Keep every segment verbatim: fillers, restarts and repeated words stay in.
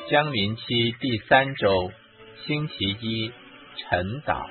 将临期第三周，星期一，晨祷。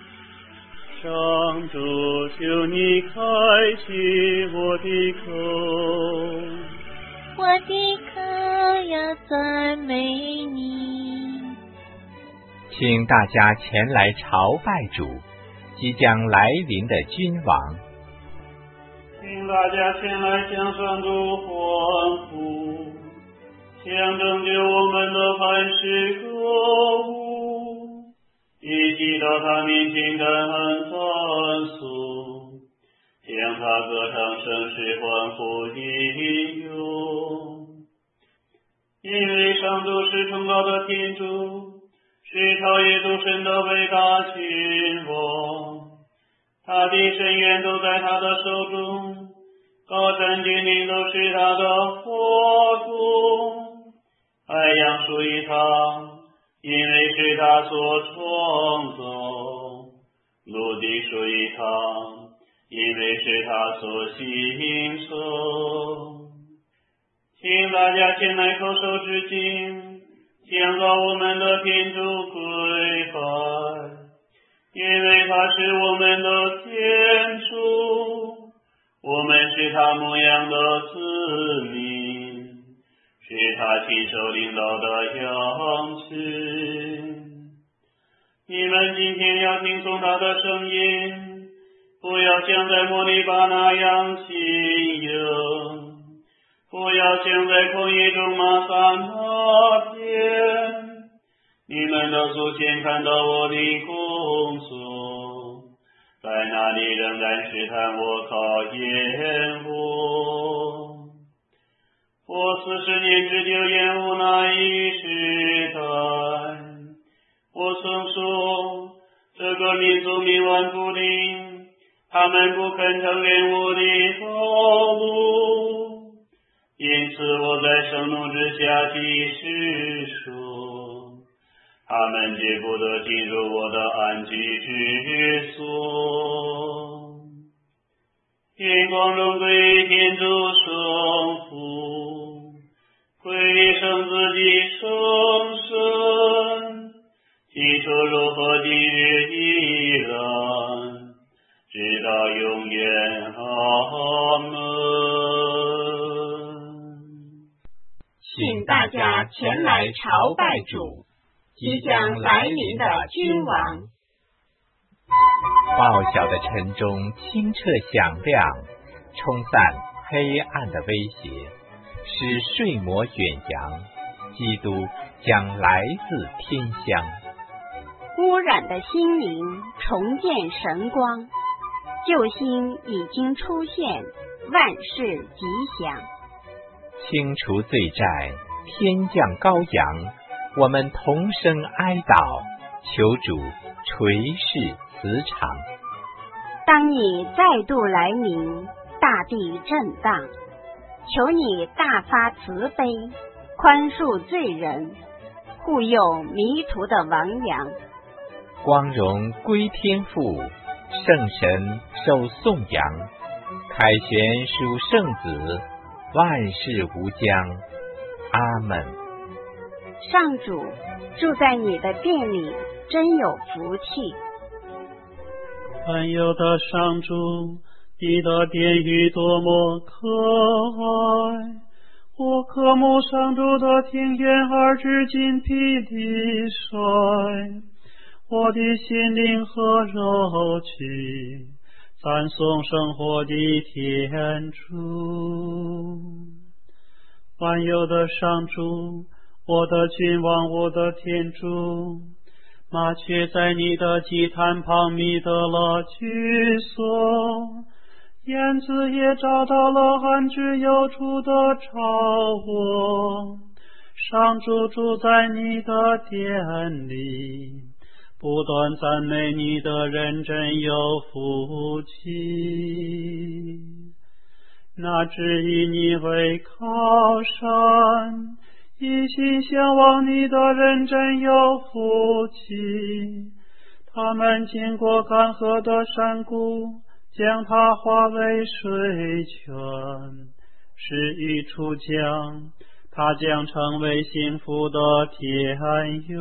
上主，求你开启我的口， 我的口要赞美你。 请大家前来朝拜主，即将来临的君王。 请大家前来向上主欢呼，向拯救我们的磐石歌舞，以及到他面前感恩赞颂，向他歌唱声势欢呼应用。因为上主是崇高的天主，是超越诸神的伟大君王，他的深渊都在他的手中，高山峻岭都是他的佛宫。海洋属于他，因为是他所创造；陆地属于他，因为是他所形成。请大家前来叩首致敬，向着我们的天主跪拜，因为他是我们的天主，我们是他牧养的子民，是他亲手领导的羊群。你们今天要听从他的声音，不要像在摩利巴那样信仰，不要像在旷野中玛撒那边。你们的祖先看到我的工作，在那里仍然试探我，考验我。我四十年之久厌恶那一时代。我曾说，这个民族冥顽不灵，他们不肯承认我的道路。因此我在盛怒之下起誓说，他们绝不得进入我的安居之所。愿光荣归天主圣父，归圣子及圣神，起初如何今日依然，直到永远。阿门。 请大家前来朝拜主，即将来临的君王。 报晓的晨钟清澈响亮，冲散黑暗的威胁，使睡魔远扬。基督将来自天乡， 污染的心灵重见神光，救星已经出现，万事吉祥。 清除罪债，天降羔羊，我们同声哀悼，求主垂视慈长。 当你再度来临，大地震荡，求你大发慈悲，宽恕罪人，护佑迷途的亡羊。 光荣归天父，圣神受颂扬，凯旋属圣子，万事无疆。阿门。 上主住在你的殿里，真有福气。 万有的上主，你的殿宇多么可爱！我渴慕上主的庭院而至精疲力衰，我的心灵和肉体赞颂生活的天主。万有的上主，我的君王，我的天主，麻雀在你的祭坛旁觅得了居所，燕子也找到了安居有处的巢窝。上主住在你的殿里，不断赞美你的人真有福气。那只以你为靠山，一心向往你的人真有福气。他们经过干涸的山谷，将它化为水泉，使一出江， 他将成为幸福的田园。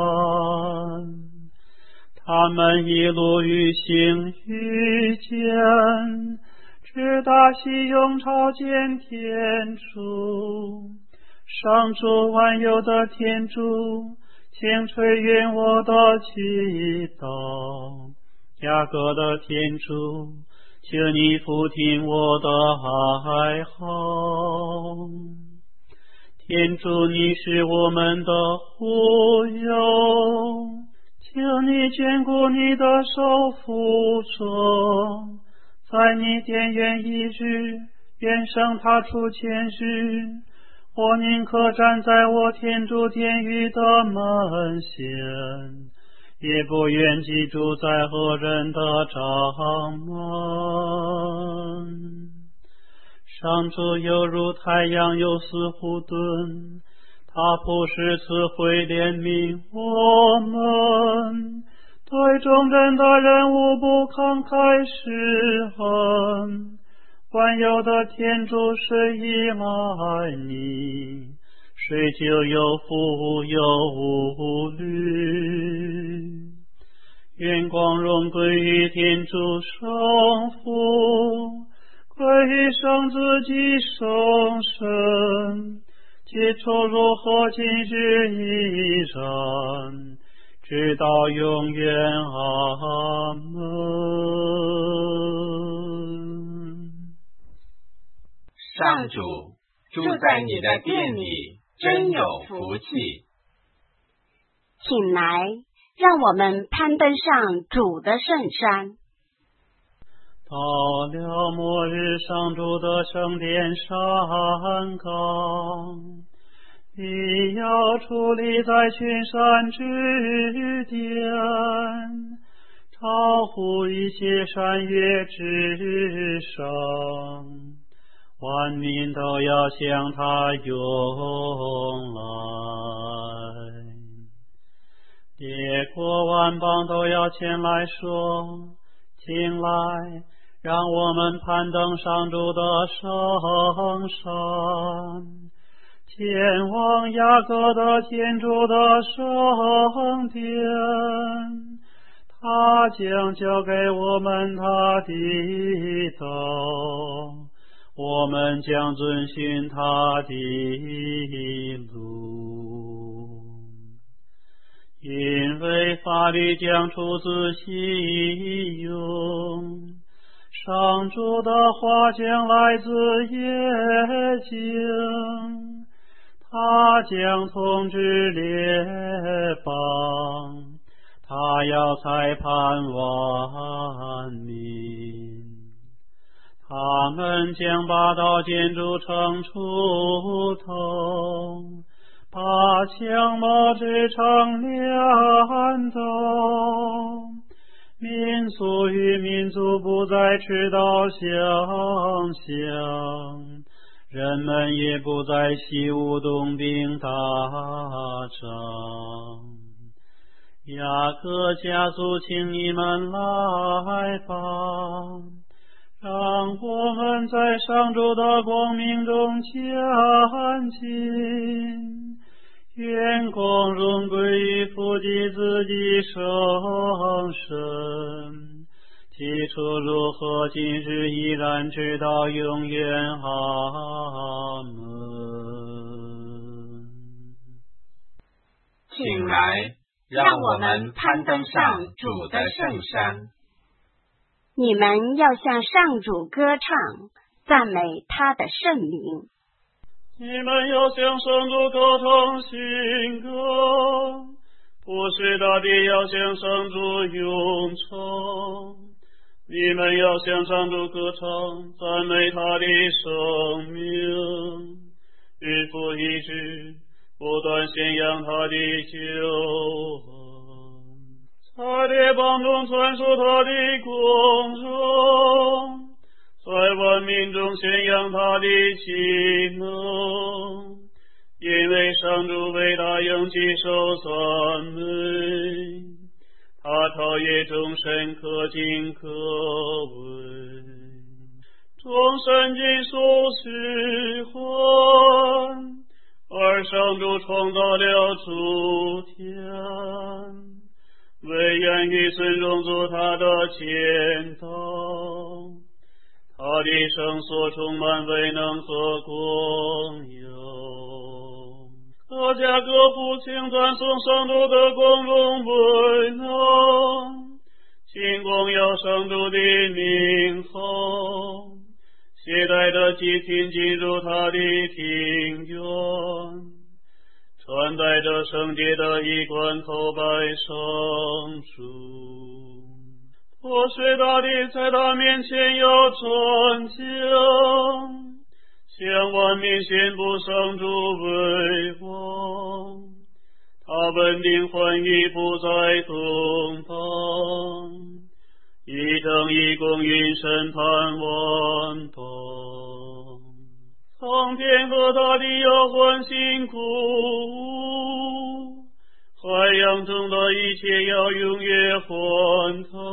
他们一路与行遇见，直达西永朝见天主。上主万有的天主，请垂允我的祈祷。雅各的天主，请你俯听我的哀嚎。天主，你是我们的护佑，请你眷顾你的受福者，在你殿院一日，愿生他出千日。我宁可站在我天主殿宇的门前，也不愿居住在恶人的帐门。上主犹如太阳，又似护盾，他不时赐惠怜悯我们，对众人的人无不慷慨施恩。万有的天主，谁依赖你，谁就有福有虑。愿光荣归于天主圣父，归于圣子及圣神，起初如何，今日依然，直到永远。阿门。 上主住在你的殿里，真有福气。 请来，让我们攀登上主的圣山。 到了末日，上主的圣殿山岗，你要矗立在群山之巅，超乎一切山岳之上，万民都要向他涌来，列国万邦都要前来说，请来，让我们攀登上主的圣山，前往雅各的天主的圣殿，他将交给我们他的道，我们将遵循他的路。因为法律将出自西永，上主的话将来自耶境，他将统治列邦，他要裁判万民。他们将把刀剑筑成锄头，把枪矛制成镰刀，民族与民族不再持刀相向，人们也不再习武动兵打仗。雅各家族，请你们来吧，让我们在上主的光明中前进。愿光荣归于父及子及圣神，起初如何，今日依然，直到永远。阿门。 请来，让我们攀登上主的圣山。 你们要向上主歌唱，赞美他的圣名。 你们要向上主歌唱新歌，不是大地要向上主咏唱。你们要向上主歌唱，赞美他的生命，日复一日，不断宣扬他的救恩，在列邦中传述他的功荣，在万民中宣扬他的奇能，因为上主为他应许受赞美，他陶冶众生可敬可畏，众神尽数是魂， 而上主创造了诸天，为言语孙中做他的前导，他的圣所充满未能所共有。大家各父请赞颂上主的光荣伟能，请光耀上主的名号，携带着祭品进入他的庭院，穿戴着圣洁的衣冠头拜上主。破碎大地在他面前要传讲，向万民宣布上主为王，他稳定欢愉不再动荡，以正义公允审判万邦。苍天和大地要欢欣鼓舞，海洋中的一切要踊跃欢腾，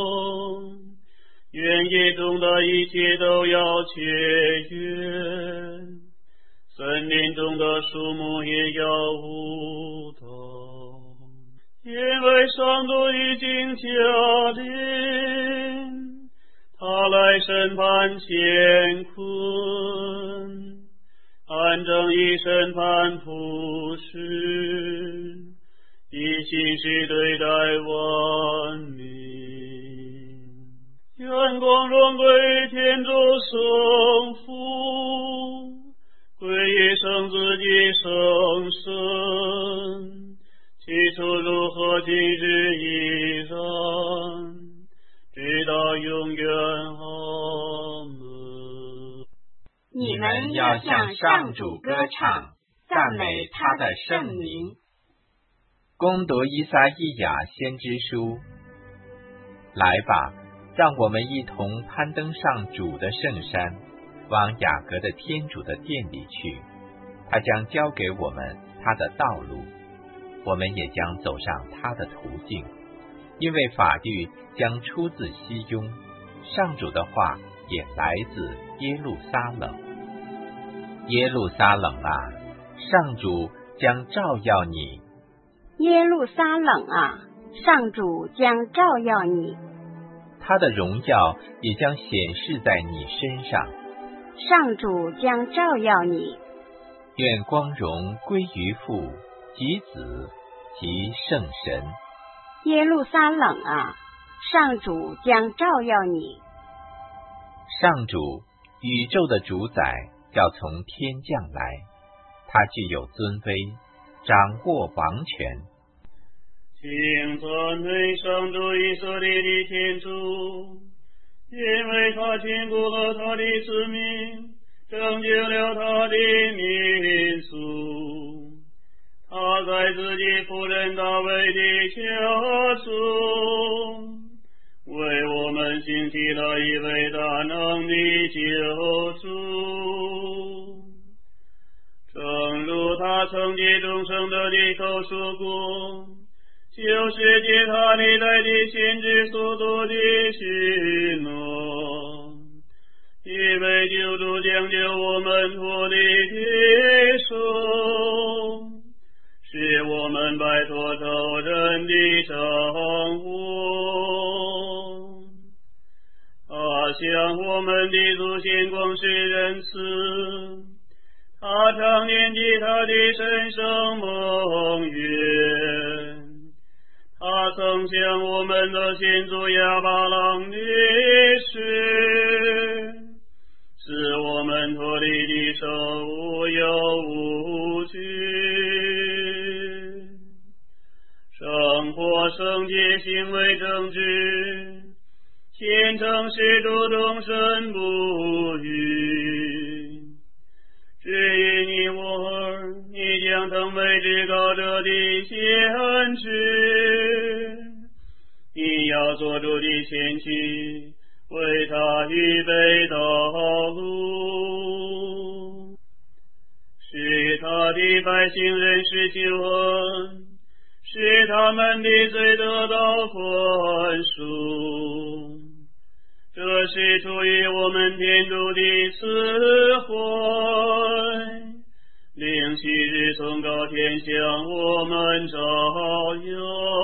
原野中的一切都要雀跃，森林中的树木也要舞动，因为上主已经驾临，他来审判乾坤，按正义审判普世，以信实对待万民。愿光荣归于天主圣父，归于圣子及圣神，起初如何今日依然，直到永远。阿门。 你们要向上主歌唱，赞美他的圣名。 恭读依撒意亚先知书。来吧，让我们一同攀登上主的圣山，往雅各的天主的殿里去。他将教给我们他的道路，我们也将走上他的途径。因为法律将出自西雍，上主的话也来自耶路撒冷。耶路撒冷啊，上主将照耀你。 耶路撒冷啊，上主将照耀你。 他的荣耀也将显示在你身上。 上主将照耀你。 愿光荣归于父及子及圣神。 耶路撒冷啊，上主将照耀你。 上主，宇宙的主宰要从天降来，他具有尊威，掌握王权。 请赞美上主以色列的天主，因为他坚固了他的子民，拯救了他的民族。他在自己仆人大卫的家中，为我们兴起了一位大能的救主。正如他曾借众圣者的口说过，就是借他历代的先知所作的许诺，以为救主将救我们脱离敌手，使我们摆脱仇人的掌握。他向我们的祖先广施仁慈，他常念及他的神圣盟约。他曾向我们的先祖亚巴郎立誓，使我们脱离敌手，无忧无惧，生活圣洁，行为正直，虔诚使主终身不渝。至于你我儿，你将成为至高者的先知，你要做主的前驱，为他预备道路，使他的百姓认识救恩，使他们的罪得到宽恕。这是出于我们天主的慈惠，令昔日所向我们照耀，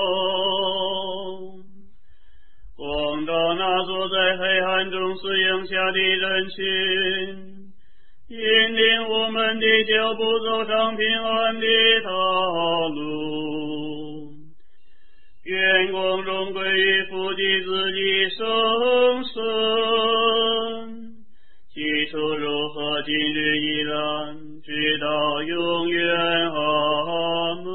光照那坐在黑暗中死荫下的人群，引领我们的脚步走上平安的道路。愿光荣归于父的子的圣神，起初如何，今日依然，直到永远。阿门。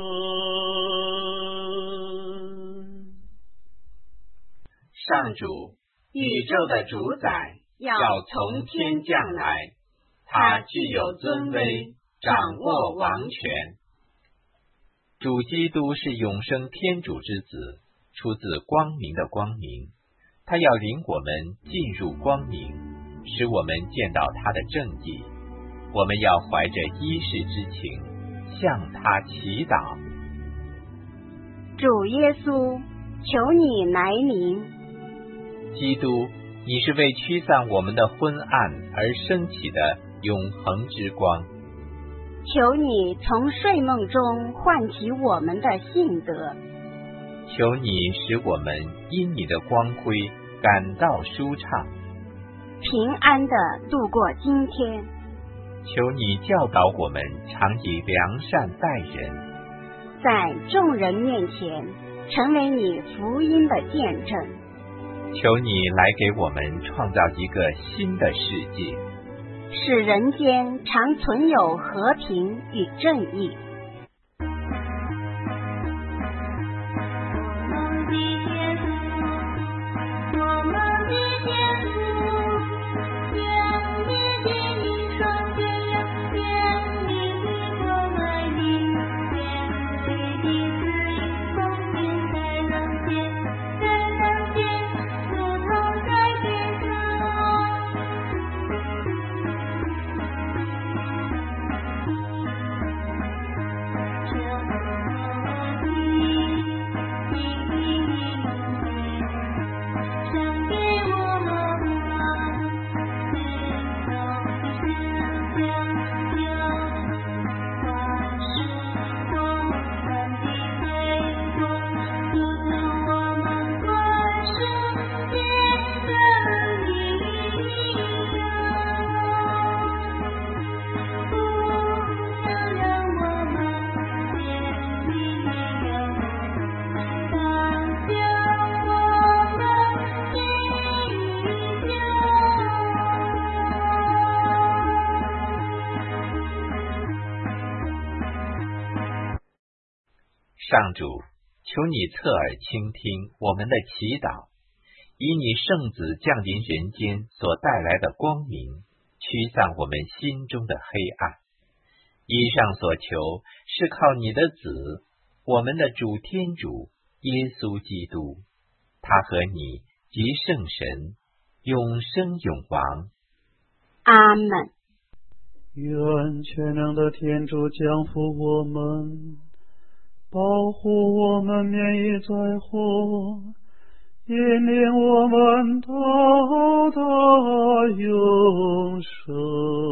上主，宇宙的主宰要从天降来，他具有尊威，掌握王权。主基督是永生天主之子，出自光明的光明，他要领我们进入光明，使我们见到他的正义。我们要怀着依世之情向他祈祷。 主耶稣，求你来临。 基督，你是为驱散我们的昏暗而升起的永恒之光， 求你从睡梦中唤起我们的信德， 求你使我们因你的光辉感到舒畅， 平安地度过今天。 求你教导我们常以良善待人， 在众人面前成为你福音的见证。 求你来给我们创造一个新的世界， 使人间常存有和平与正义。 上主，求你侧耳倾听我们的祈祷，以你圣子降临人间所带来的光明，驱散我们心中的黑暗。以上所求是靠你的子，我们的主天主耶稣基督，他和你及圣神永生永王。 阿门。 愿全能的天主降福我们，保护我们免于灾祸，引领我们到达永生。